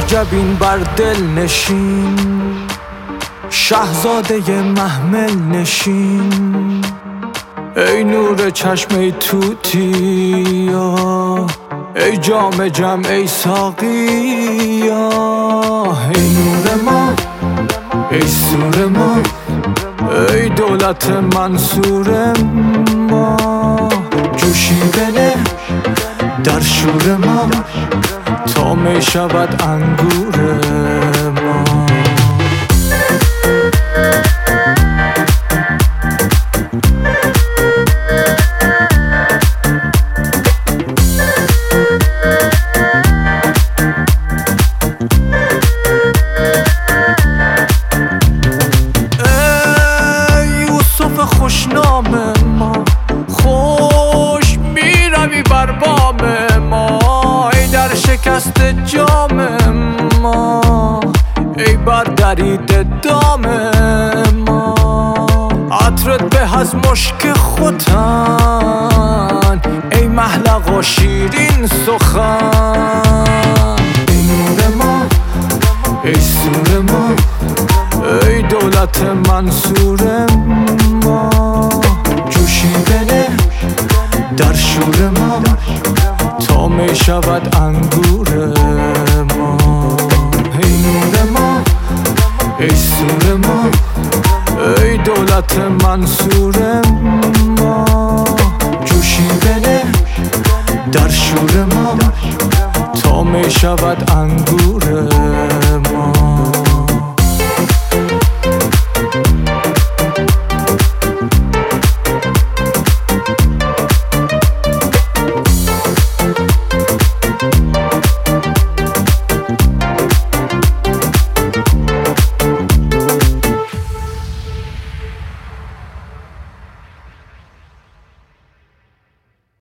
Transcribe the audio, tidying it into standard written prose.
جبین بر دل نشین، شاهزاده محمل نشین. ای نور چشم ای توتیا، ای جام جم ای ساقیا. ای نور ما ای سور ما، ای دولت منصور ما. جوشی بنه در شور ما، تا می شود انگور ما. خوشنام ما، خوش میروی بر بام ما. ای در شکست جام ما، ای بر درید دام ما. عطرت به از مشک ختن، ای محلق و شیرین سخن. ای نور ما ای سور ما، ای دولت منصور ما. جوشی بنه در شور ما، تا می شود انگور ما. ای نور ما ای سور ما، ای دولت منصور ما. جوشی بنه در شور ما، تا می شود انگور ما.